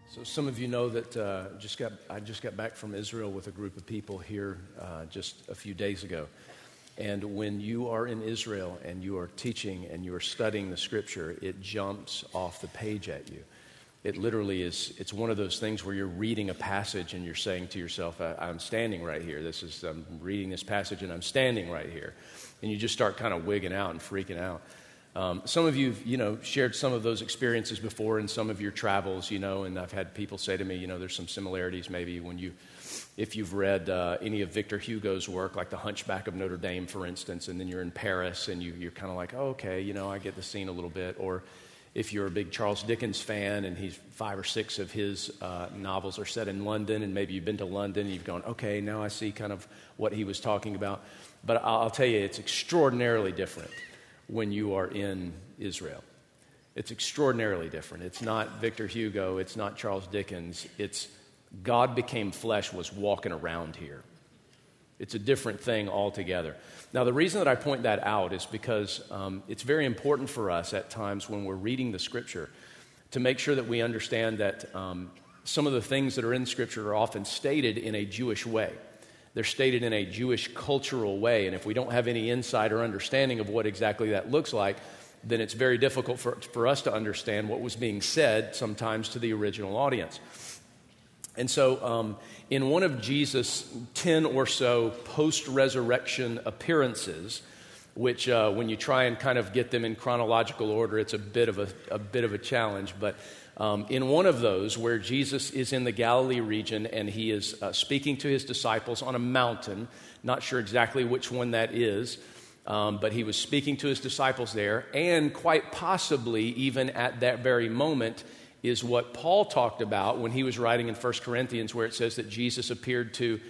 So some of you know that I just got back from Israel with a group of people here just a few days ago. And when you are in Israel and you are teaching and you are studying the Scripture, it jumps off the page at you. It literally is, it's one of those things where you're reading a passage and you're saying to yourself, I'm standing right here. I'm reading this passage and I'm standing right here. And you just start kind of wigging out and freaking out. Some of you, shared some of those experiences before in some of your travels, and I've had people say to me, there's some similarities maybe if you've read any of Victor Hugo's work, like The Hunchback of Notre Dame, for instance, and then you're in Paris and you're kind of like, oh, okay, I get the scene a little bit. Or if you're a big Charles Dickens fan and 5 or 6 of his novels are set in London, and maybe you've been to London and you've gone, okay, now I see kind of what he was talking about. But I'll tell you, it's extraordinarily different when you are in Israel. It's extraordinarily different. It's not Victor Hugo. It's not Charles Dickens. It's God became flesh was walking around here. It's a different thing altogether. Now, the reason that I point that out is because it's very important for us at times when we're reading the Scripture to make sure that we understand that some of the things that are in Scripture are often stated in a Jewish way. They're stated in a Jewish cultural way, and if we don't have any insight or understanding of what exactly that looks like, then it's very difficult for us to understand what was being said sometimes to the original audience. And so in one of Jesus' 10 or so post-resurrection appearances, which when you try and kind of get them in chronological order, it's a bit of a challenge, but in one of those where Jesus is in the Galilee region and he is speaking to his disciples on a mountain, not sure exactly which one that is, but he was speaking to his disciples there, and quite possibly even at that very moment is what Paul talked about when he was writing in 1 Corinthians, where it says that Jesus appeared to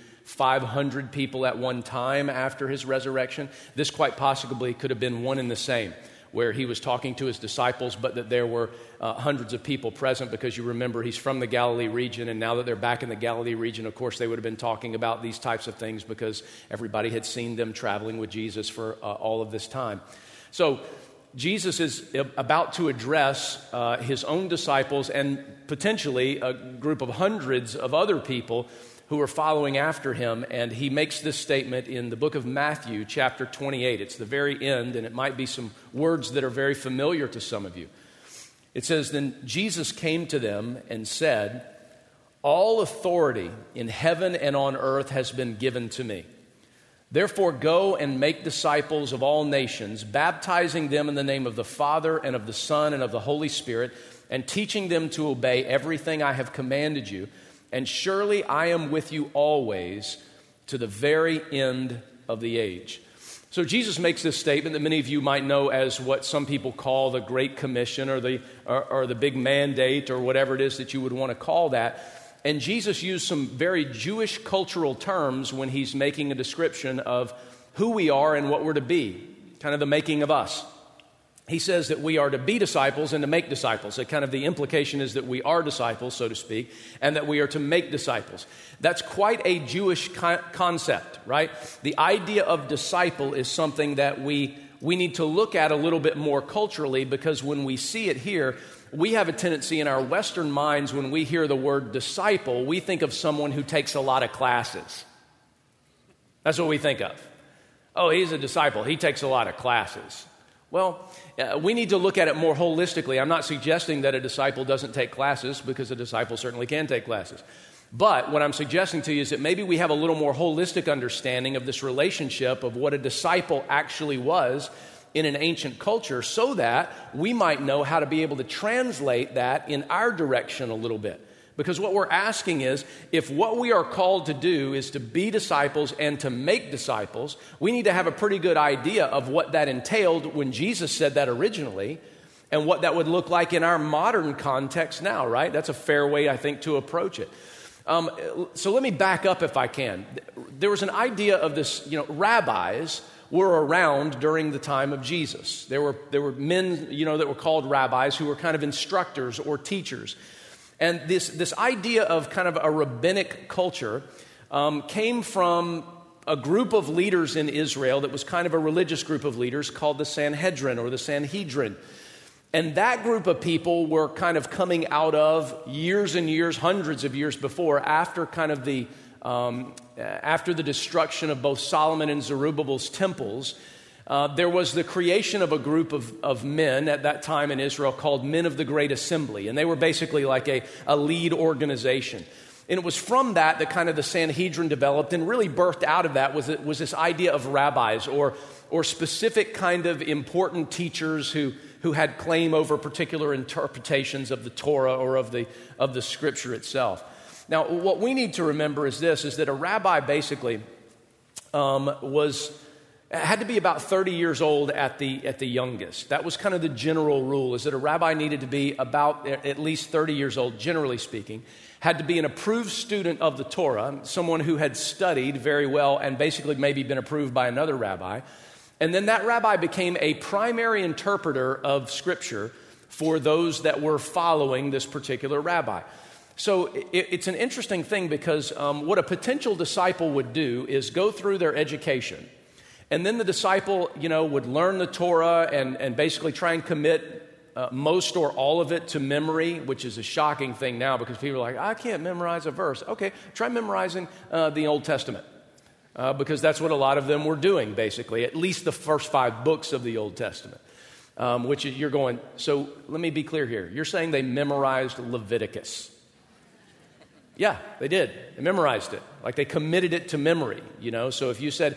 500 people at one time after his resurrection. This quite possibly could have been one and the same, where he was talking to his disciples, but that there were hundreds of people present, because you remember he's from the Galilee region, and now that they're back in the Galilee region, of course, they would have been talking about these types of things because everybody had seen them traveling with Jesus for all of this time. So Jesus is about to address his own disciples and potentially a group of hundreds of other people who are following after him, and he makes this statement in the book of Matthew, chapter 28. It's the very end, and it might be some words that are very familiar to some of you. It says, "Then Jesus came to them and said, 'All authority in heaven and on earth has been given to me. Therefore go and make disciples of all nations, baptizing them in the name of the Father and of the Son and of the Holy Spirit, and teaching them to obey everything I have commanded you. And surely I am with you always to the very end of the age.'" So Jesus makes this statement that many of you might know as what some people call the Great Commission or the big mandate, or whatever it is that you would want to call that. And Jesus used some very Jewish cultural terms when he's making a description of who we are and what we're to be, kind of the making of us. He says that we are to be disciples and to make disciples. That kind of the implication is that we are disciples, so to speak, and that we are to make disciples. That's quite a Jewish concept, right? The idea of disciple is something that we need to look at a little bit more culturally, because when we see it here, we have a tendency in our Western minds, when we hear the word disciple, we think of someone who takes a lot of classes. That's what we think of. Oh, he's a disciple. He takes a lot of classes. Well, we need to look at it more holistically. I'm not suggesting that a disciple doesn't take classes, because a disciple certainly can take classes. But what I'm suggesting to you is that maybe we have a little more holistic understanding of this relationship of what a disciple actually was in an ancient culture, so that we might know how to be able to translate that in our direction a little bit. Because what we're asking is, if what we are called to do is to be disciples and to make disciples, we need to have a pretty good idea of what that entailed when Jesus said that originally, and what that would look like in our modern context now, right? That's a fair way, I think, to approach it. So let me back up if I can. There was an idea of this, rabbis were around during the time of Jesus. There were men, that were called rabbis, who were kind of instructors or teachers. And this idea of kind of a rabbinic culture came from a group of leaders in Israel that was kind of a religious group of leaders called the Sanhedrin or the Sanhedrin. And that group of people were kind of coming out of years and years, hundreds of years before, after kind of after the destruction of both Solomon and Zerubbabel's temples. There was the creation of a group of men at that time in Israel called Men of the Great Assembly. And they were basically like a lead organization. And it was from that kind of the Sanhedrin developed, and really birthed out of that was this idea of rabbis or specific kind of important teachers who had claim over particular interpretations of the Torah or of the Scripture itself. Now, what we need to remember is that a rabbi basically had to be about 30 years old at the youngest. That was kind of the general rule, is that a rabbi needed to be about at least 30 years old, generally speaking, had to be an approved student of the Torah, someone who had studied very well and basically maybe been approved by another rabbi. And then that rabbi became a primary interpreter of Scripture for those that were following this particular rabbi. So it's an interesting thing because what a potential disciple would do is go through their education. And then the disciple, would learn the Torah and basically try and commit most or all of it to memory, which is a shocking thing now because people are like, I can't memorize a verse. Okay, try memorizing the Old Testament because that's what a lot of them were doing, basically, at least the first 5 books of the Old Testament, which is, you're going, so let me be clear here. You're saying they memorized Leviticus. Yeah, they did. They memorized it. Like they committed it to memory, So if you said,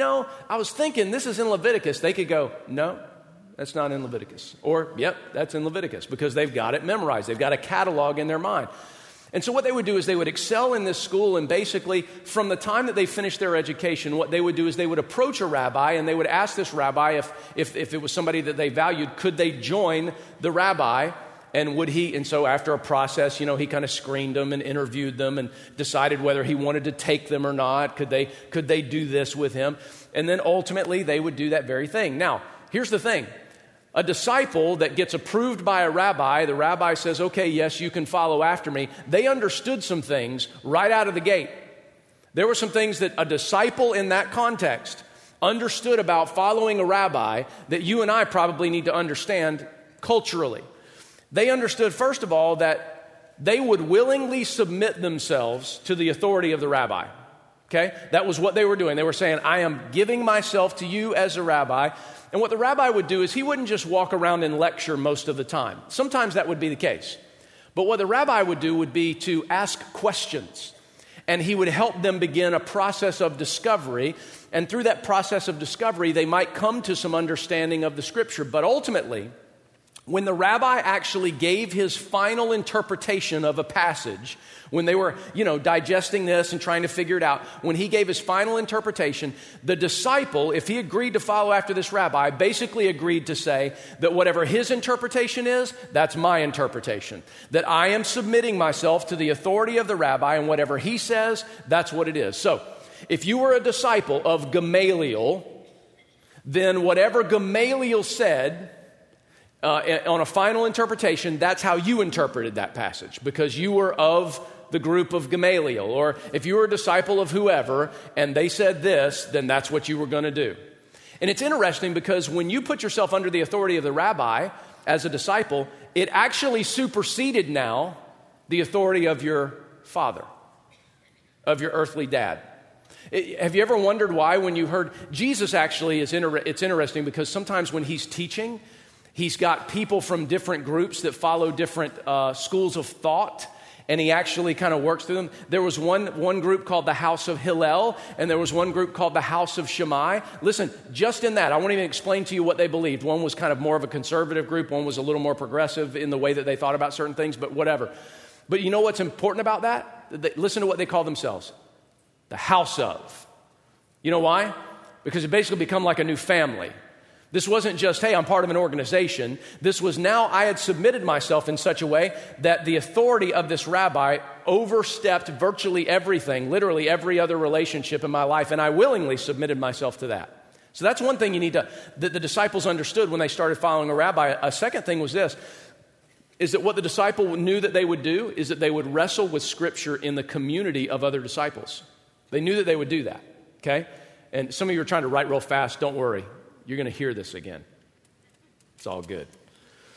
I was thinking this is in Leviticus, they could go, no, that's not in Leviticus. Or, yep, that's in Leviticus because they've got it memorized. They've got a catalog in their mind. And so what they would do is they would excel in this school, and basically from the time that they finished their education, what they would do is they would approach a rabbi and they would ask this rabbi if it was somebody that they valued, could they join the rabbi? And would he, and so after a process, he kind of screened them and interviewed them and decided whether he wanted to take them or not. Could they do this with him? And then ultimately they would do that very thing. Now, here's the thing. A disciple that gets approved by a rabbi, the rabbi says, okay, yes, you can follow after me. They understood some things right out of the gate. There were some things that a disciple in that context understood about following a rabbi that you and I probably need to understand culturally. They understood, first of all, that they would willingly submit themselves to the authority of the rabbi. Okay? That was what they were doing. They were saying, I am giving myself to you as a rabbi. And what the rabbi would do is he wouldn't just walk around and lecture most of the time. Sometimes that would be the case. But what the rabbi would do would be to ask questions. And he would help them begin a process of discovery. And through that process of discovery, they might come to some understanding of the Scripture. But ultimately, when the rabbi actually gave his final interpretation of a passage, when they were, digesting this and trying to figure it out, when he gave his final interpretation, the disciple, if he agreed to follow after this rabbi, basically agreed to say that whatever his interpretation is, that's my interpretation. That I am submitting myself to the authority of the rabbi, and whatever he says, that's what it is. So, if you were a disciple of Gamaliel, then whatever Gamaliel said on a final interpretation, that's how you interpreted that passage because you were of the group of Gamaliel. Or if you were a disciple of whoever and they said this, then that's what you were going to do. And it's interesting because when you put yourself under the authority of the rabbi as a disciple, it actually superseded now the authority of your father, of your earthly dad. Have you ever wondered why when you heard Jesus actually it's interesting because sometimes when he's teaching, he's got people from different groups that follow different schools of thought, and he actually kind of works through them. There was one group called the House of Hillel, and there was one group called the House of Shammai. Listen, just in that, I won't even explain to you what they believed. One was kind of more of a conservative group. One was a little more progressive in the way that they thought about certain things, but whatever. But you know what's important about that? Listen to what they call themselves. The House of. You know why? Because it basically become like a new family. This wasn't just, hey, I'm part of an organization. This was now I had submitted myself in such a way that the authority of this rabbi overstepped virtually everything, literally every other relationship in my life, and I willingly submitted myself to that. So that's one thing that the disciples understood when they started following a rabbi. A second thing was this, is that what the disciple knew that they would do is that they would wrestle with Scripture in the community of other disciples. They knew that they would do that, okay? And some of you are trying to write real fast. Don't worry. You're going to hear this again. It's all good.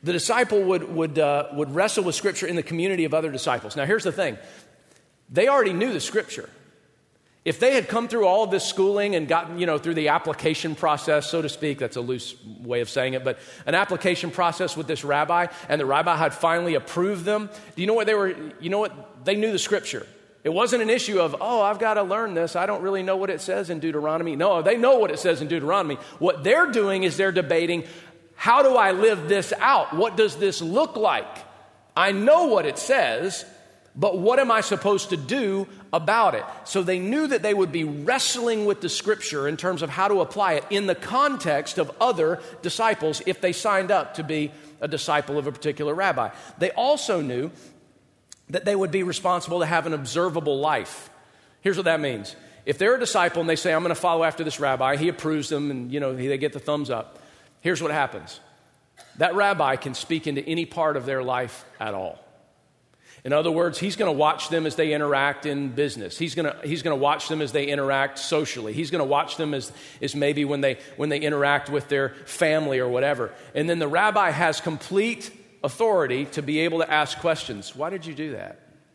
The disciple would wrestle with Scripture in the community of other disciples. Now, here's the thing. They already knew the Scripture. If they had come through all of this schooling and gotten, through the application process, so to speak, that's a loose way of saying it, but an application process with this rabbi, and the rabbi had finally approved them, do you know what they were, they knew the Scripture. It wasn't an issue of, I've got to learn this. I don't really know what it says in Deuteronomy. No, they know what it says in Deuteronomy. What they're doing is they're debating, how do I live this out? What does this look like? I know what it says, but what am I supposed to do about it? So they knew that they would be wrestling with the Scripture in terms of how to apply it in the context of other disciples if they signed up to be a disciple of a particular rabbi. They also knew that they would be responsible to have an observable life. Here's what that means. If they're a disciple and they say, I'm going to follow after this rabbi, he approves them and, they get the thumbs up. Here's what happens. That rabbi can speak into any part of their life at all. In other words, he's going to watch them as they interact in business. He's going to watch them as they interact socially. He's going to watch them as maybe when they interact with their family or whatever. And then the rabbi has complete authority to be able to ask questions. Why did you do that?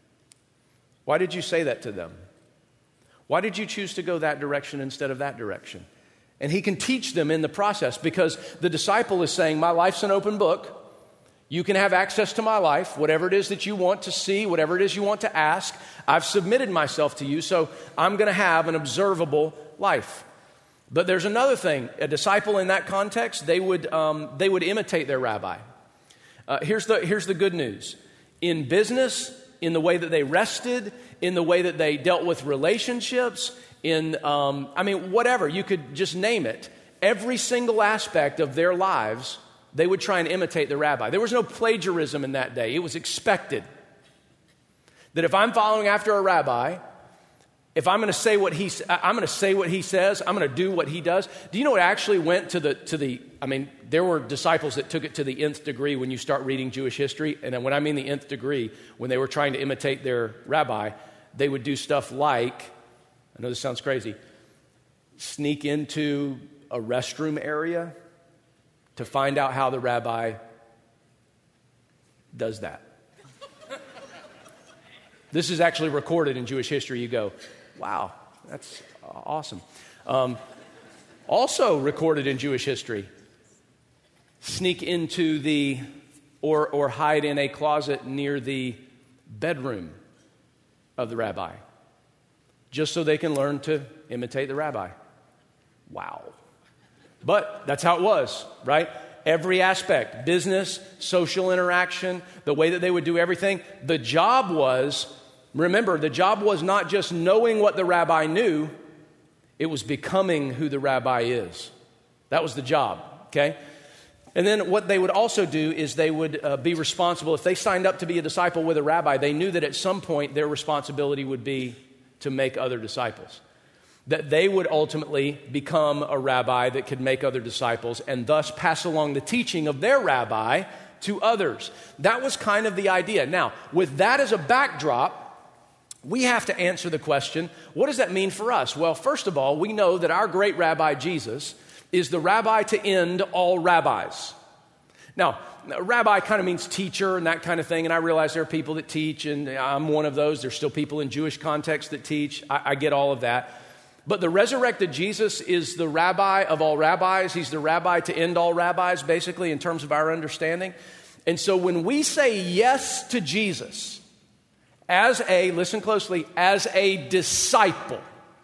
Why did you say that to them? Why did you choose to go that direction instead of that direction? And he can teach them in the process because the disciple is saying, my life's an open book. You can have access to my life, whatever it is that you want to see, whatever it is you want to ask. I've submitted myself to you, so I'm going to have an observable life. But there's another thing. A disciple in that context, they would imitate their rabbi. Here's the good news. In business, in the way that they rested, in the way that they dealt with relationships, whatever, you could just name it. Every single aspect of their lives, they would try and imitate the rabbi. There was no plagiarism in that day. It was expected that if I'm following after a rabbi, if I'm going to say what he says, I'm going to do what he does. Do you know it actually went to the there were disciples that took it to the nth degree when you start reading Jewish history. And when I mean the nth degree, when they were trying to imitate their rabbi, they would do stuff like, I know this sounds crazy, sneak into a restroom area to find out how the rabbi does that. This is actually recorded in Jewish history. You go, wow, that's awesome. Also recorded in Jewish history, sneak into or hide in a closet near the bedroom of the rabbi, just so they can learn to imitate the rabbi. Wow. But that's how it was, right? Every aspect, business, social interaction, the way that they would do everything. The job was not just knowing what the rabbi knew, it was becoming who the rabbi is. That was the job, okay? And then what they would also do is they would be responsible. If they signed up to be a disciple with a rabbi, they knew that at some point their responsibility would be to make other disciples. That they would ultimately become a rabbi that could make other disciples and thus pass along the teaching of their rabbi to others. That was kind of the idea. Now, with that as a backdrop, we have to answer the question, what does that mean for us? Well, first of all, we know that our great rabbi, Jesus, is the rabbi to end all rabbis. Now, rabbi kind of means teacher and that kind of thing, and I realize there are people that teach, and I'm one of those. There's still people in Jewish context that teach. I get all of that. But the resurrected Jesus is the rabbi of all rabbis. He's the rabbi to end all rabbis, basically, in terms of our understanding. And so when we say yes to Jesus listen closely, as a disciple,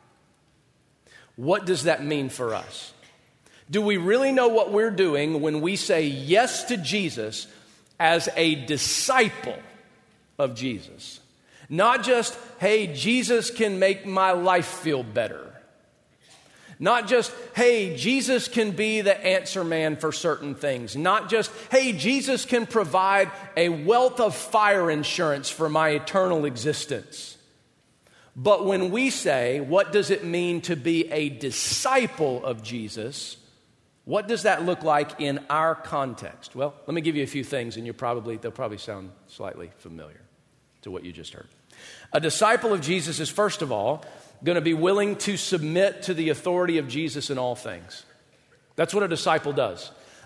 what does that mean for us? Do we really know what we're doing when we say yes to Jesus as a disciple of Jesus? Not just, hey, Jesus can make my life feel better. Not just, hey, Jesus can be the answer man for certain things. Not just, hey, Jesus can provide a wealth of fire insurance for my eternal existence. But when we say, what does it mean to be a disciple of Jesus? What does that look like in our context? Well, let me give you a few things, and they'll probably sound slightly familiar to what you just heard. A disciple of Jesus is, first of all, going to be willing to submit to the authority of Jesus in all things. That's what a disciple does.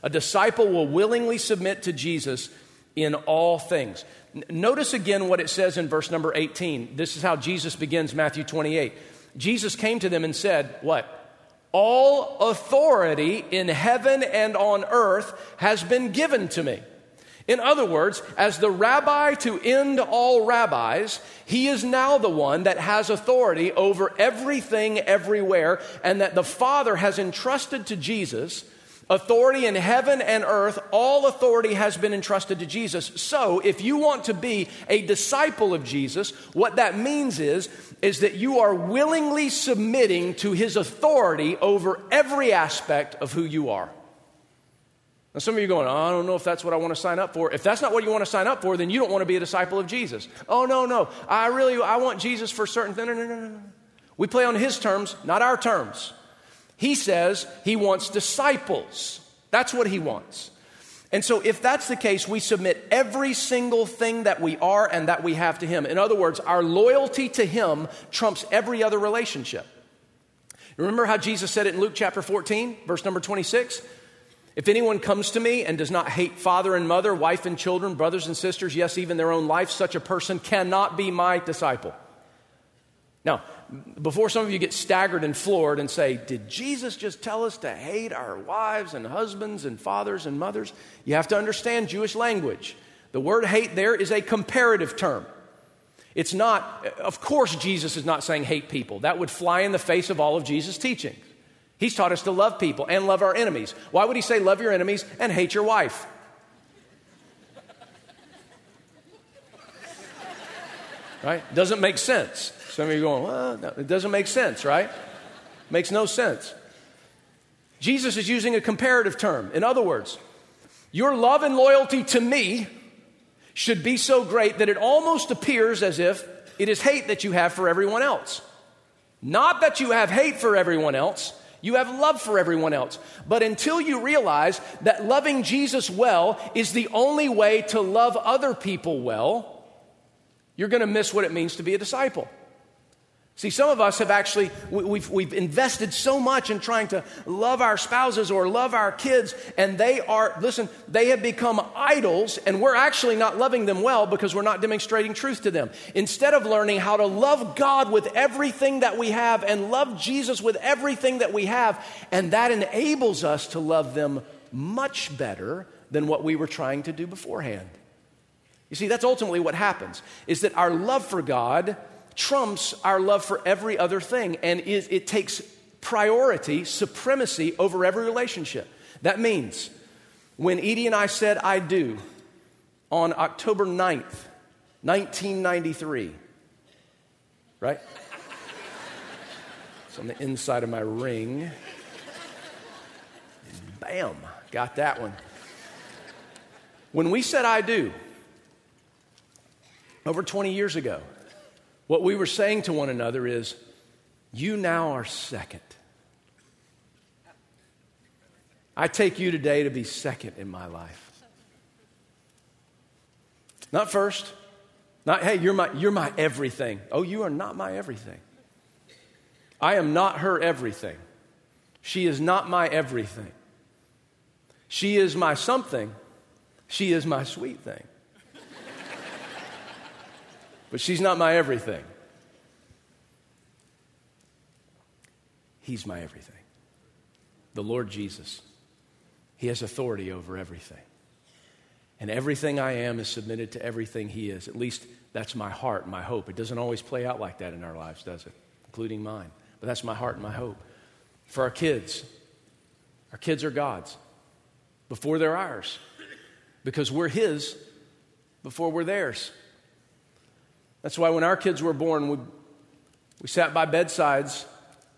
A disciple will willingly submit to Jesus in all things. Notice again what it says in verse number 18. This is how Jesus begins Matthew 28. Jesus came to them and said, what? All authority in heaven and on earth has been given to me. In other words, as the rabbi to end all rabbis, he is now the one that has authority over everything everywhere, and that the Father has entrusted to Jesus authority in heaven and earth. All authority has been entrusted to Jesus. So if you want to be a disciple of Jesus, what that means is that you are willingly submitting to his authority over every aspect of who you are. Now some of you are going, I don't know if that's what I want to sign up for. If that's not what you want to sign up for, then you don't want to be a disciple of Jesus. Oh, no. I want Jesus for certain things. No. We play on his terms, not our terms. He says he wants disciples. That's what he wants. And so if that's the case, we submit every single thing that we are and that we have to him. In other words, our loyalty to him trumps every other relationship. Remember how Jesus said it in Luke chapter 14, verse number 26? If anyone comes to me and does not hate father and mother, wife and children, brothers and sisters, yes, even their own life, such a person cannot be my disciple. Now, before some of you get staggered and floored and say, did Jesus just tell us to hate our wives and husbands and fathers and mothers? You have to understand Jewish language. The word hate there is a comparative term. It's not, of course, Jesus is not saying hate people. That would fly in the face of all of Jesus' teachings. He's taught us to love people and love our enemies. Why would he say love your enemies and hate your wife? Right? Doesn't make sense. Some of you are going, well, no, it doesn't make sense, right? Makes no sense. Jesus is using a comparative term. In other words, your love and loyalty to me should be so great that it almost appears as if it is hate that you have for everyone else. Not that you have hate for everyone else, you have love for everyone else. But until you realize that loving Jesus well is the only way to love other people well, you're going to miss what it means to be a disciple. See, some of us have actually, we've invested so much in trying to love our spouses or love our kids, and they have become idols, and we're actually not loving them well because we're not demonstrating truth to them. Instead of learning how to love God with everything that we have and love Jesus with everything that we have, and that enables us to love them much better than what we were trying to do beforehand. You see, that's ultimately what happens, is that our love for God trumps our love for every other thing, and it takes priority, supremacy over every relationship. That means when Edie and I said I do on October 9th, 1993, right? It's on the inside of my ring. Bam, got that one. When we said I do, over 20 years ago, what we were saying to one another is, you now are second. I take you today to be second in my life. Not first. Not, hey, you're my everything. Oh, you are not my everything. I am not her everything. She is not my everything. She is my something. She is my sweet thing. But she's not my everything. He's my everything. The Lord Jesus. He has authority over everything. And everything I am is submitted to everything he is. At least that's my heart, my hope. It doesn't always play out like that in our lives, does it? Including mine. But that's my heart and my hope. For our kids are God's before they're ours. Because we're his before we're theirs. That's why when our kids were born, we sat by bedsides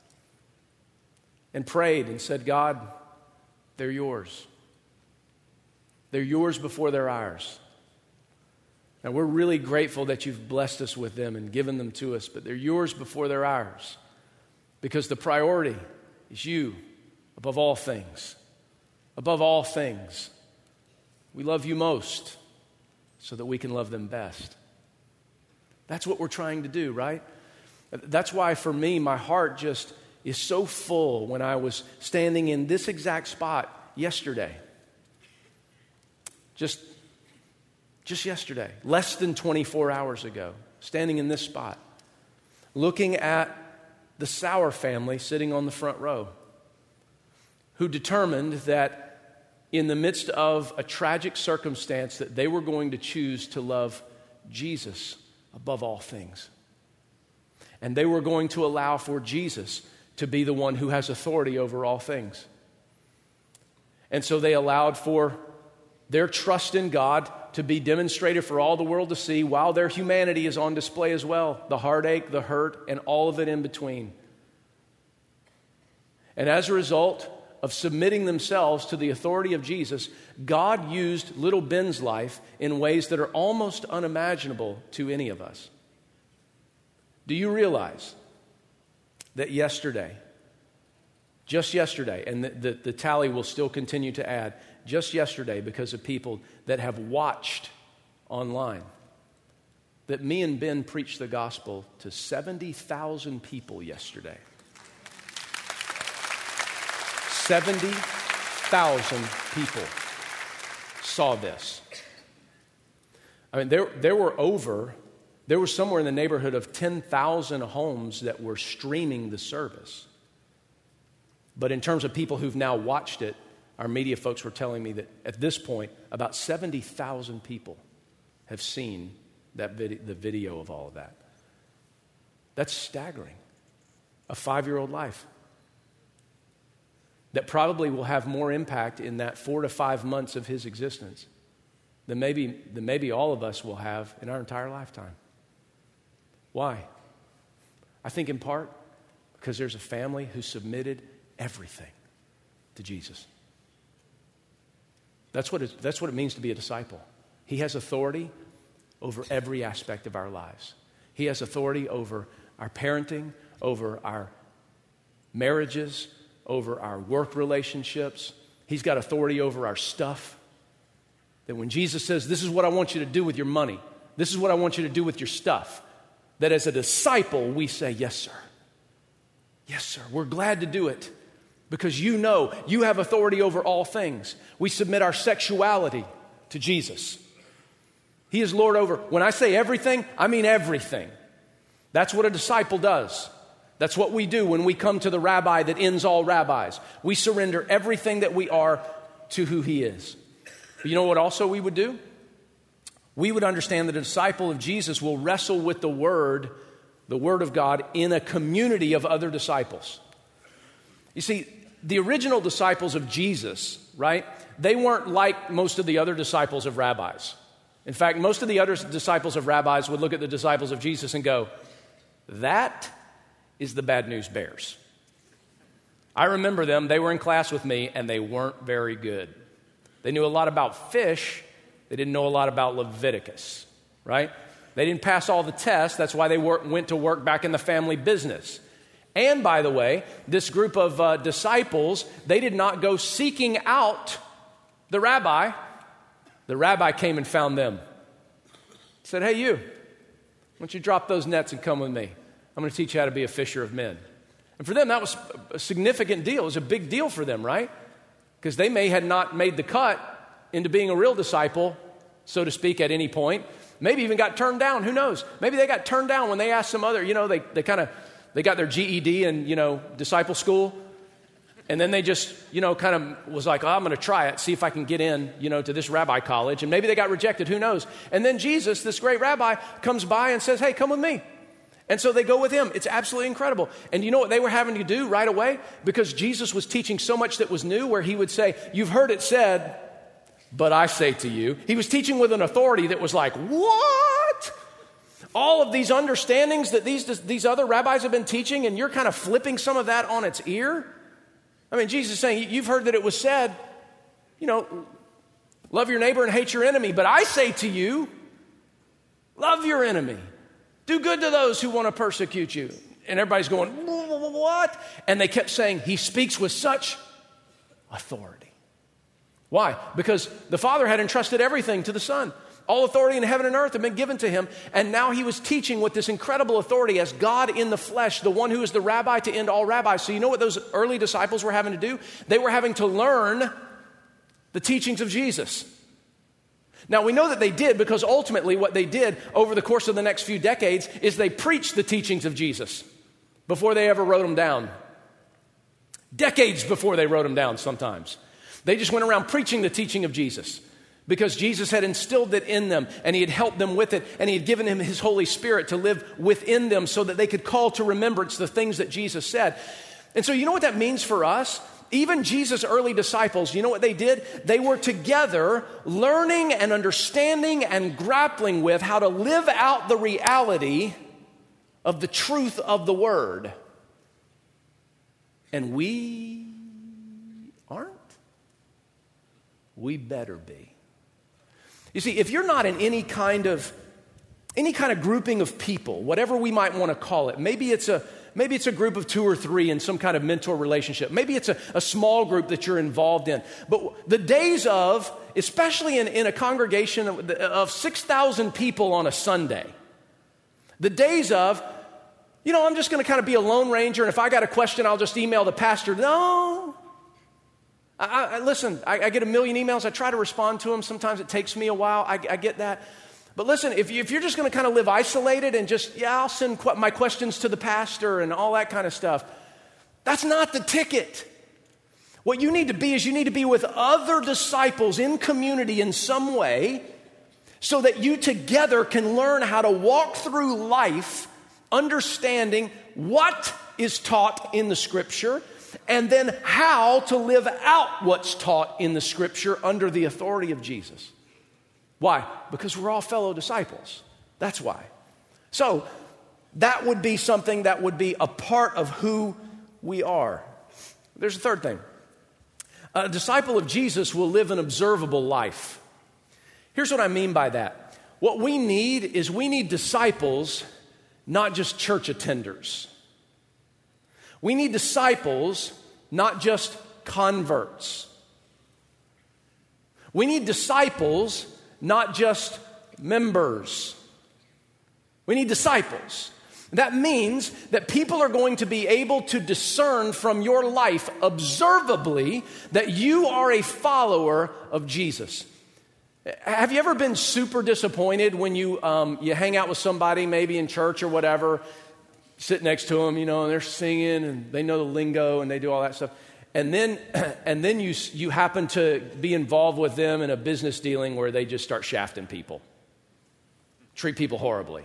and prayed and said, God, they're yours. They're yours before they're ours. Now, we're really grateful that you've blessed us with them and given them to us, but they're yours before they're ours. Because the priority is you above all things. Above all things. We love you most so that we can love them best. That's what we're trying to do, right? That's why for me, my heart just is so full when I was standing in this exact spot yesterday just yesterday, less than 24 hours ago, standing in this spot, looking at the Sauer family sitting on the front row, who determined that in the midst of a tragic circumstance that they were going to choose to love Jesus above all things. And they were going to allow for Jesus to be the one who has authority over all things. And so they allowed for their trust in God to be demonstrated for all the world to see while their humanity is on display as well. The heartache, the hurt, and all of it in between. And as a result of submitting themselves to the authority of Jesus, God used little Ben's life in ways that are almost unimaginable to any of us. Do you realize that yesterday, just yesterday, and the tally will still continue to add, just yesterday because of people that have watched online, that me and Ben preached the gospel to 70,000 people yesterday. 70,000 people saw this. I mean, there were somewhere in the neighborhood of 10,000 homes that were streaming the service. But in terms of people who've now watched it, our media folks were telling me that at this point, about 70,000 people have seen the video of all of that. That's staggering. A 5-year-old life that probably will have more impact in that 4 to 5 months of his existence than maybe all of us will have in our entire lifetime. Why? I think in part because there's a family who submitted everything to Jesus. That's what it means to be a disciple. He has authority over every aspect of our lives. He has authority over our parenting, over our marriages, over our work relationships. He's got authority over our stuff. That when Jesus says, this is what I want you to do with your money, this is what I want you to do with your stuff, that as a disciple, we say, yes, sir. Yes, sir. We're glad to do it because you know you have authority over all things. We submit our sexuality to Jesus. He is Lord over, when I say everything, I mean everything. That's what a disciple does. That's what we do when we come to the rabbi that ends all rabbis. We surrender everything that we are to who he is. But you know what also we would do? We would understand that a disciple of Jesus will wrestle with the Word of God, in a community of other disciples. You see, the original disciples of Jesus, right? They weren't like most of the other disciples of rabbis. In fact, most of the other disciples of rabbis would look at the disciples of Jesus and go, that is the bad news bears. I remember them. They were in class with me, and they weren't very good. They knew a lot about fish. They didn't know a lot about Leviticus, right? They didn't pass all the tests. That's why they went to work back in the family business. And by the way, this group of disciples, they did not go seeking out the rabbi. The rabbi came and found them. He said, hey, you, why don't you drop those nets and come with me? I'm going to teach you how to be a fisher of men. And for them, that was a significant deal. It was a big deal for them, right? Because they may had not made the cut into being a real disciple, so to speak, at any point. Maybe even got turned down. Who knows? Maybe they got turned down when they asked some other, they got their GED and, disciple school. And then they just, kind of was like, I'm going to try it, see if I can get in, to this rabbi college. And maybe they got rejected. Who knows? And then Jesus, this great rabbi, comes by and says, hey, come with me. And so they go with him. It's absolutely incredible. And you know what they were having to do right away? Because Jesus was teaching so much that was new, where he would say, you've heard it said, but I say to you. He was teaching with an authority that was like, what? All of these understandings that these other rabbis have been teaching, and you're kind of flipping some of that on its ear? I mean, Jesus is saying, you've heard that it was said, love your neighbor and hate your enemy. But I say to you, love your enemy. Do good to those who want to persecute you. And everybody's going, what? And they kept saying, he speaks with such authority. Why? Because the Father had entrusted everything to the Son. All authority in heaven and earth had been given to him. And now he was teaching with this incredible authority as God in the flesh, the one who is the rabbi to end all rabbis. So you know what those early disciples were having to do? They were having to learn the teachings of Jesus. Now, we know that they did because ultimately what they did over the course of the next few decades is they preached the teachings of Jesus before they ever wrote them down. Decades before they wrote them down sometimes. They just went around preaching the teaching of Jesus because Jesus had instilled it in them and he had helped them with it and he had given them his Holy Spirit to live within them so that they could call to remembrance the things that Jesus said. And so you know what that means for us? Even Jesus' early disciples, you know what they did? They were together learning and understanding and grappling with how to live out the reality of the truth of the Word. And we aren't. We better be. You see, if you're not in any kind of grouping of people, whatever we might want to call it, maybe it's a group of 2 or 3 in some kind of mentor relationship. Maybe it's a small group that you're involved in. But the days of, especially in a congregation of 6,000 people on a Sunday, the days of, I'm just going to kind of be a lone ranger, and if I got a question, I'll just email the pastor. No. Listen, I get a million emails. I try to respond to them. Sometimes it takes me a while. I get that. But listen, if you're just going to kind of live isolated and just, I'll send my questions to the pastor and all that kind of stuff, that's not the ticket. What you need to be is you need to be with other disciples in community in some way so that you together can learn how to walk through life understanding what is taught in the Scripture and then how to live out what's taught in the Scripture under the authority of Jesus. Why? Because we're all fellow disciples. That's why. So that would be something that would be a part of who we are. There's a third thing. A disciple of Jesus will live an observable life. Here's what I mean by that. What we need disciples, not just church attenders. We need disciples, not just converts. We need disciples, not just members. We need disciples. That means that people are going to be able to discern from your life observably that you are a follower of Jesus. Have you ever been super disappointed when you hang out with somebody, maybe in church or whatever, sit next to them, and they're singing and they know the lingo and they do all that stuff. And then you happen to be involved with them in a business dealing where they just start shafting people, treat people horribly.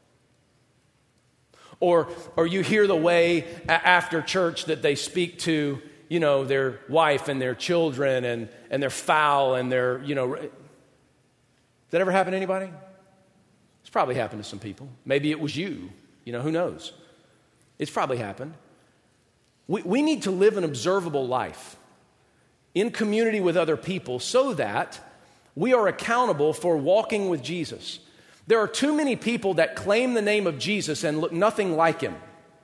Or you hear the way after church that they speak to, their wife and their children and they're foul and they're, Does that ever happen to anybody? It's probably happened to some people. Maybe it was you. Who knows? It's probably happened. We need to live an observable life in community with other people so that we are accountable for walking with Jesus. There are too many people that claim the name of Jesus and look nothing like him.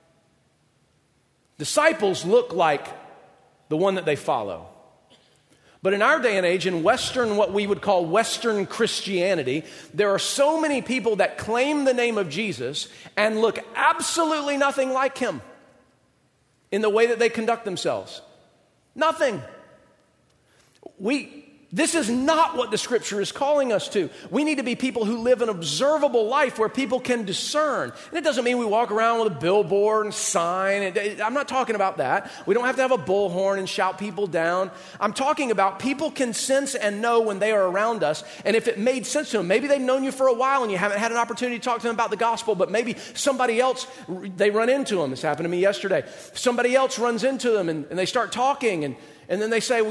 Disciples look like the one that they follow. But in our day and age, in what we would call Western Christianity, there are so many people that claim the name of Jesus and look absolutely nothing like him in the way that they conduct themselves. Nothing. This is not what the Scripture is calling us to. We need to be people who live an observable life where people can discern. And it doesn't mean we walk around with a billboard and sign. I'm not talking about that. We don't have to have a bullhorn and shout people down. I'm talking about people can sense and know when they are around us. And if it made sense to them, maybe they've known you for a while and you haven't had an opportunity to talk to them about the gospel, but maybe somebody else, they run into them. This happened to me yesterday. Somebody else runs into them and they start talking and then they say,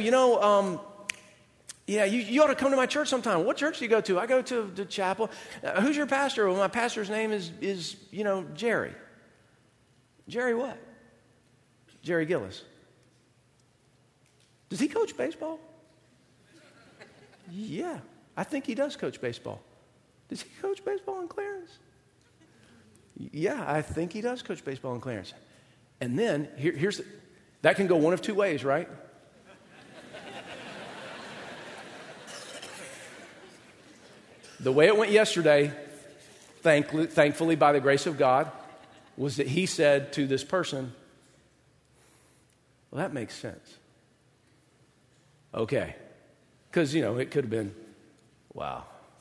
yeah, you ought to come to my church sometime. What church do you go to? I go to the chapel. Who's your pastor? Well, my pastor's name is Jerry. Jerry what? Jerry Gillis. Does he coach baseball? Yeah, I think he does coach baseball. Does he coach baseball in Clarence? Yeah, I think he does coach baseball in Clarence. And then, that can go one of two ways, right? The way it went yesterday, thankfully by the grace of God, was that he said to this person, well, that makes sense. Okay. Because, it could have been, wow,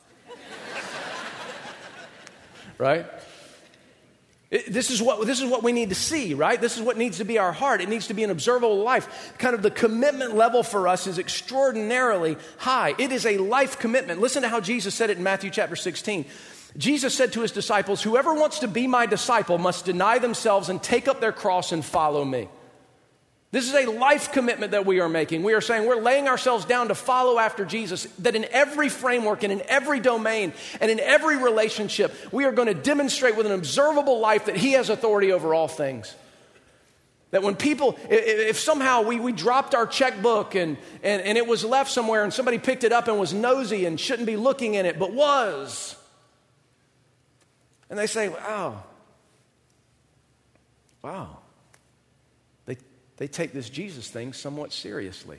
right? This is what we need to see, right? This is what needs to be our heart. It needs to be an observable life. Kind of the commitment level for us is extraordinarily high. It is a life commitment. Listen to how Jesus said it in Matthew chapter 16. Jesus said to his disciples, "Whoever wants to be my disciple must deny themselves and take up their cross and follow me." This is a life commitment that we are making. We are saying we're laying ourselves down to follow after Jesus, that in every framework and in every domain and in every relationship, we are going to demonstrate with an observable life that he has authority over all things. That when people, if somehow we dropped our checkbook and it was left somewhere and somebody picked it up and was nosy and shouldn't be looking in it, but was, and they say, wow, they take this Jesus thing somewhat seriously.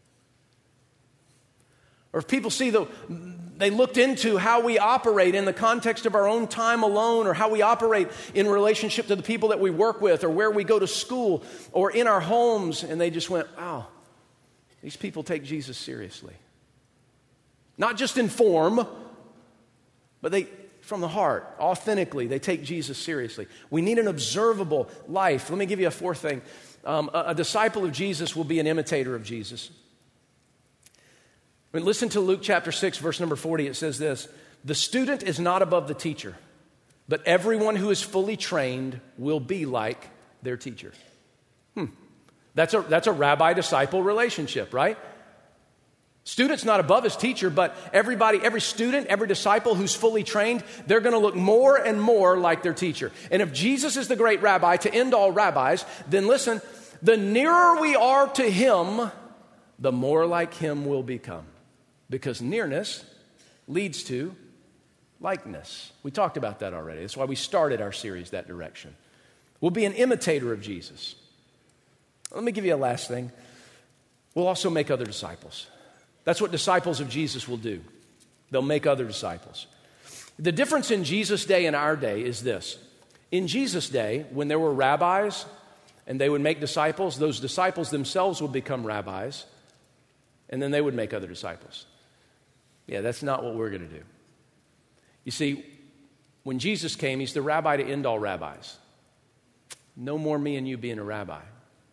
Or if people see they looked into how we operate in the context of our own time alone, or how we operate in relationship to the people that we work with, or where we go to school, or in our homes, and they just went, wow, these people take Jesus seriously. Not just in form, but from the heart, authentically, they take Jesus seriously. We need an observable life. Let me give you a fourth thing. A disciple of Jesus will be an imitator of Jesus. I mean, listen to Luke chapter 6, verse number 40. It says this: "The student is not above the teacher, but everyone who is fully trained will be like their teacher." That's a rabbi-disciple relationship, right? Student's not above his teacher, but every student, every disciple who's fully trained, they're going to look more and more like their teacher. And if Jesus is the great rabbi to end all rabbis, then listen, the nearer we are to him, the more like him we'll become. Because nearness leads to likeness. We talked about that already. That's why we started our series that direction. We'll be an imitator of Jesus. Let me give you a last thing. We'll also make other disciples. That's what disciples of Jesus will do. They'll make other disciples. The difference in Jesus' day and our day is this. In Jesus' day, when there were rabbis and they would make disciples, those disciples themselves would become rabbis, and then they would make other disciples. Yeah, that's not what we're going to do. You see, when Jesus came, he's the rabbi to end all rabbis. No more me and you being a rabbi.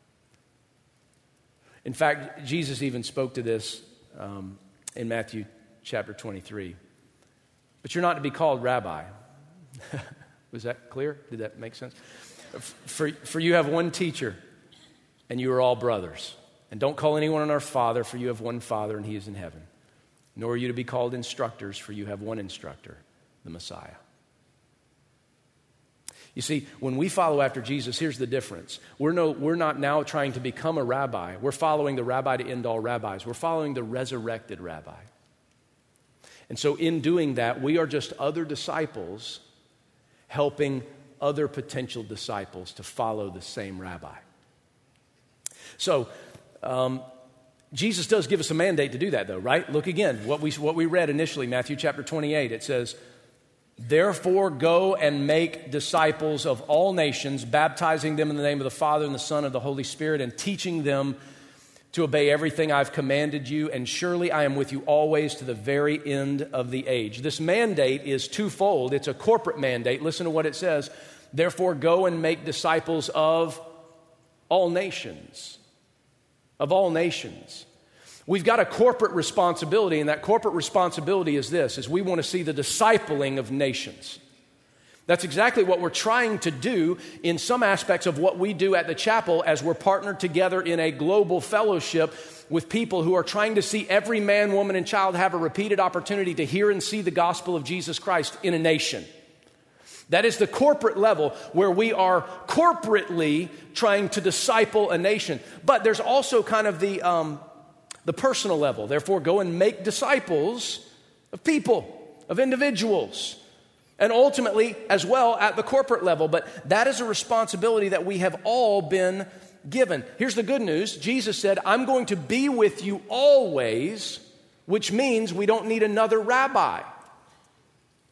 In fact, Jesus even spoke to this in Matthew chapter 23. But you're not to be called rabbi. Was that clear? Did that make sense? For you have one teacher, and you are all brothers. And don't call anyone on our Father, for you have one Father, and he is in heaven. Nor are you to be called instructors, for you have one instructor, the Messiah. You see, when we follow after Jesus, here's the difference. We're not now trying to become a rabbi. We're following the rabbi to end all rabbis. We're following the resurrected rabbi. And so in doing that, we are just other disciples helping other potential disciples to follow the same rabbi. So, Jesus does give us a mandate to do that, though, right? Look again, what we read initially, Matthew chapter 28. It says, "Therefore go and make disciples of all nations, baptizing them in the name of the Father and the Son and the Holy Spirit, and teaching them to obey everything I've commanded you, and surely I am with you always to the very end of the age." This mandate is twofold. It's a corporate mandate. Listen to what it says. "Therefore go and make disciples of all nations." Of all nations. We've got a corporate responsibility, and that corporate responsibility is this, is we want to see the discipling of nations. That's exactly what we're trying to do in some aspects of what we do at the chapel as we're partnered together in a global fellowship with people who are trying to see every man, woman, and child have a repeated opportunity to hear and see the gospel of Jesus Christ in a nation. That is the corporate level where we are corporately trying to disciple a nation. But there's also kind of the personal level. Therefore, go and make disciples of people, of individuals, and ultimately as well at the corporate level. But that is a responsibility that we have all been given. Here's the good news. Jesus said, "I'm going to be with you always," which means we don't need another rabbi.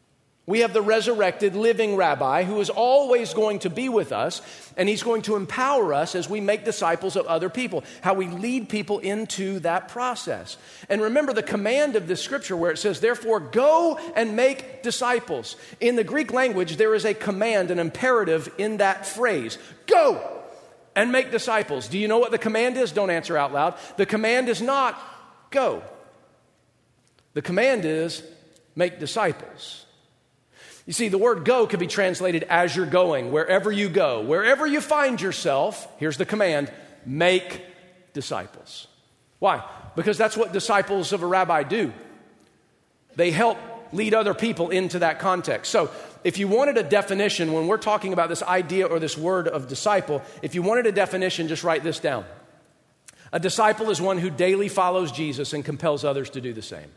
We have the resurrected, living rabbi who is always going to be with us, and he's going to empower us as we make disciples of other people, how we lead people into that process. And remember the command of this scripture where it says, therefore, go and make disciples. In the Greek language, there is a command, an imperative in that phrase. Go and make disciples. Do you know what the command is? Don't answer out loud. The command is not go. The command is make disciples. You see, the word go could be translated as you're going, wherever you go. Wherever you find yourself, here's the command, make disciples. Why? Because that's what disciples of a rabbi do. They help lead other people into that context. So if you wanted a definition, when we're talking about this idea or this word of disciple, if you wanted a definition, just write this down. A disciple is one who daily follows Jesus and compels others to do the same.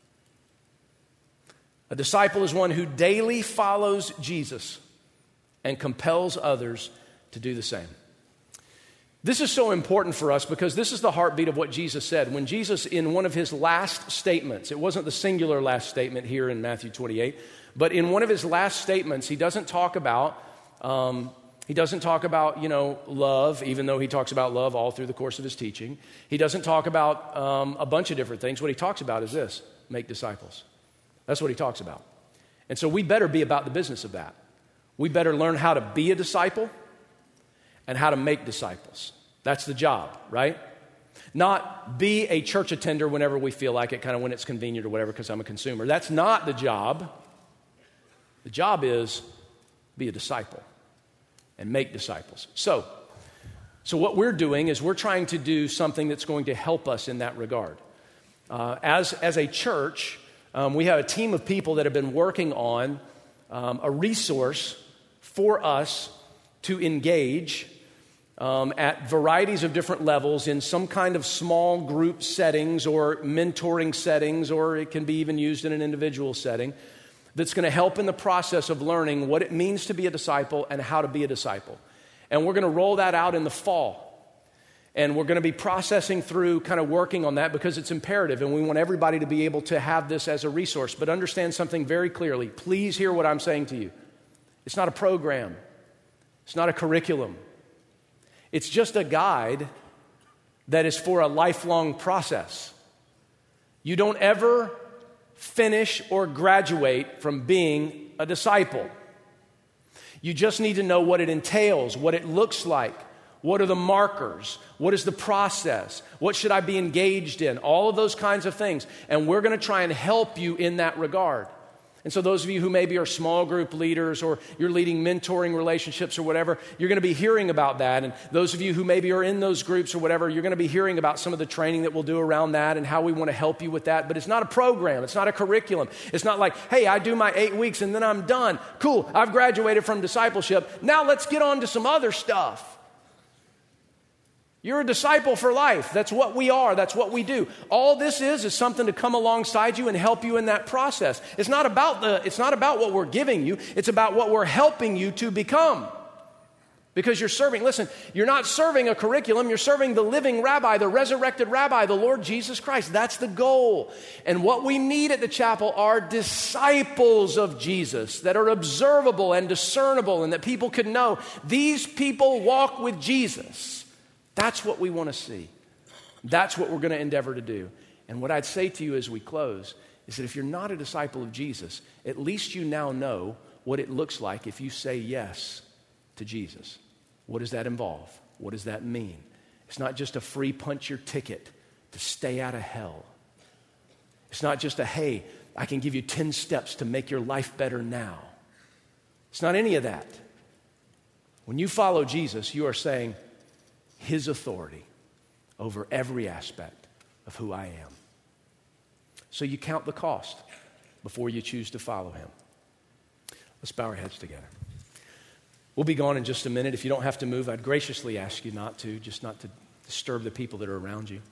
A disciple is one who daily follows Jesus and compels others to do the same. This is so important for us because this is the heartbeat of what Jesus said. When Jesus, in one of his last statements, it wasn't the singular last statement here in Matthew 28, but in one of his last statements, he doesn't talk about, love, even though he talks about love all through the course of his teaching. He doesn't talk about a bunch of different things. What he talks about is this, make disciples. That's what he talks about. And so we better be about the business of that. We better learn how to be a disciple and how to make disciples. That's the job, right? Not be a church attender whenever we feel like it, kind of when it's convenient or whatever, because I'm a consumer. That's not the job. The job is be a disciple and make disciples. So what we're doing is we're trying to do something that's going to help us in that regard. As a church, we have a team of people that have been working on a resource for us to engage at varieties of different levels in some kind of small group settings or mentoring settings, or it can be even used in an individual setting, that's going to help in the process of learning what it means to be a disciple and how to be a disciple. And we're going to roll that out in the fall. And we're going to be processing through, kind of working on that because it's imperative and we want everybody to be able to have this as a resource. But understand something very clearly. Please hear what I'm saying to you. It's not a program. It's not a curriculum. It's just a guide that is for a lifelong process. You don't ever finish or graduate from being a disciple. You just need to know what it entails, what it looks like. What are the markers? What is the process? What should I be engaged in? All of those kinds of things. And we're going to try and help you in that regard. And so those of you who maybe are small group leaders or you're leading mentoring relationships or whatever, you're going to be hearing about that. And those of you who maybe are in those groups or whatever, you're going to be hearing about some of the training that we'll do around that and how we want to help you with that. But it's not a program. It's not a curriculum. It's not like, hey, I do my 8 weeks and then I'm done. Cool, I've graduated from discipleship. Now let's get on to some other stuff. You're a disciple for life. That's what we are. That's what we do. All this is something to come alongside you and help you in that process. It's not about what we're giving you. It's about what we're helping you to become. Because you're serving, listen, you're not serving a curriculum. You're serving the living rabbi, the resurrected rabbi, the Lord Jesus Christ. That's the goal. And what we need at the chapel are disciples of Jesus that are observable and discernible and that people can know these people walk with Jesus. That's what we want to see. That's what we're going to endeavor to do. And what I'd say to you as we close is that if you're not a disciple of Jesus, at least you now know what it looks like if you say yes to Jesus. What does that involve? What does that mean? It's not just a free punch your ticket to stay out of hell. It's not just a, hey, I can give you 10 steps to make your life better now. It's not any of that. When you follow Jesus, you are saying, His authority over every aspect of who I am. So you count the cost before you choose to follow Him. Let's bow our heads together. We'll be gone in just a minute. If you don't have to move, I'd graciously ask you not to disturb the people that are around you.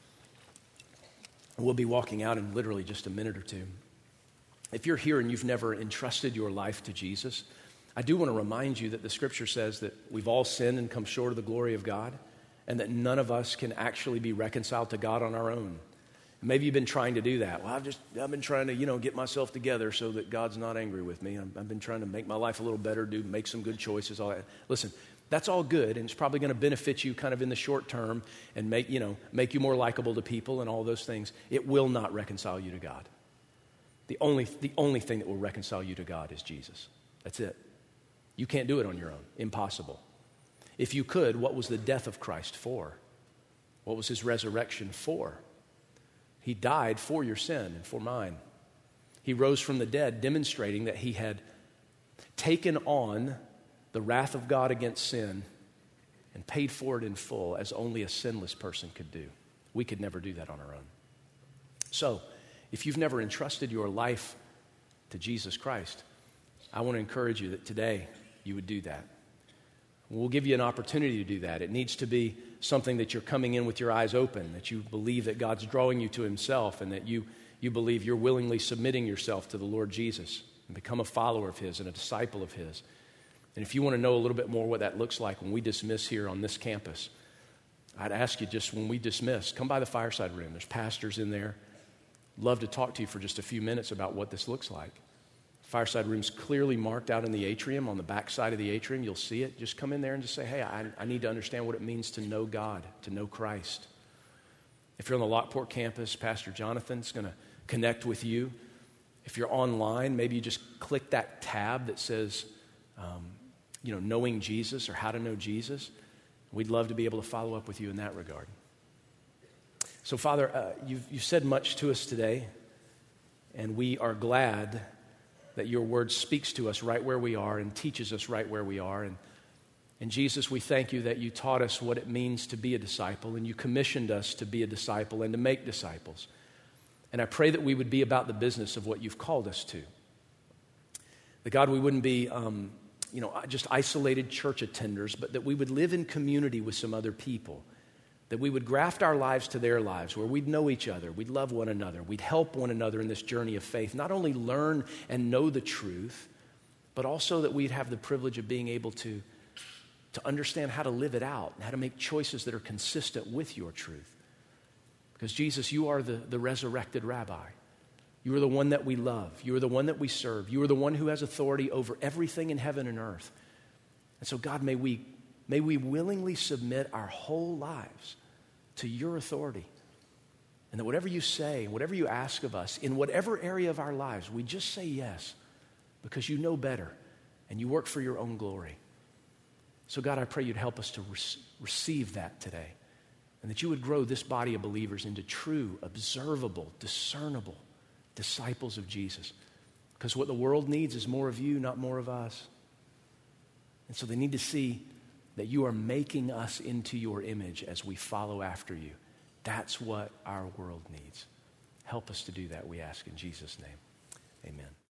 We'll be walking out in literally just a minute or two. If you're here and you've never entrusted your life to Jesus, I do want to remind you that the Scripture says that we've all sinned and come short of the glory of God, and that none of us can actually be reconciled to God on our own. Maybe you've been trying to do that. Well, I've been trying to, get myself together so that God's not angry with me. I've been trying to make my life a little better, make some good choices, all that. Listen, that's all good, and it's probably going to benefit you kind of in the short term and make you more likable to people and all those things. It will not reconcile you to God. The only thing that will reconcile you to God is Jesus. That's it. You can't do it on your own. Impossible. If you could, what was the death of Christ for? What was his resurrection for? He died for your sin and for mine. He rose from the dead, demonstrating that he had taken on the wrath of God against sin and paid for it in full as only a sinless person could do. We could never do that on our own. So, if you've never entrusted your life to Jesus Christ, I want to encourage you that today you would do that. We'll give you an opportunity to do that. It needs to be something that you're coming in with your eyes open, that you believe that God's drawing you to himself, and that you believe you're willingly submitting yourself to the Lord Jesus and become a follower of his and a disciple of his. And if you want to know a little bit more what that looks like when we dismiss here on this campus, I'd ask you just when we dismiss, come by the fireside room. There's pastors in there. Love to talk to you for just a few minutes about what this looks like. Fireside room's clearly marked out in the atrium, on the back side of the atrium. You'll see it. Just come in there and just say, hey, I need to understand what it means to know God, to know Christ. If you're on the Lockport campus, Pastor Jonathan's going to connect with you. If you're online, maybe you just click that tab that says, knowing Jesus or how to know Jesus. We'd love to be able to follow up with you in that regard. So, Father, you've said much to us today, and we are glad that your word speaks to us right where we are and teaches us right where we are. And Jesus, we thank you that you taught us what it means to be a disciple, and you commissioned us to be a disciple and to make disciples. And I pray that we would be about the business of what you've called us to. That, God, we wouldn't be just isolated church attenders, but that we would live in community with some other people. That we would graft our lives to their lives, where we'd know each other, we'd love one another, we'd help one another in this journey of faith, not only learn and know the truth, but also that we'd have the privilege of being able to understand how to live it out, and how to make choices that are consistent with your truth. Because Jesus, you are the resurrected rabbi. You are the one that we love. You are the one that we serve. You are the one who has authority over everything in heaven and earth. And so, God, may we willingly submit our whole lives to your authority. And that whatever you say, whatever you ask of us, in whatever area of our lives, we just say yes, because you know better and you work for your own glory. So, God, I pray you'd help us to receive that today, and that you would grow this body of believers into true, observable, discernible disciples of Jesus. Because what the world needs is more of you, not more of us. And so they need to see that you are making us into your image as we follow after you. That's what our world needs. Help us to do that, we ask in Jesus' name. Amen.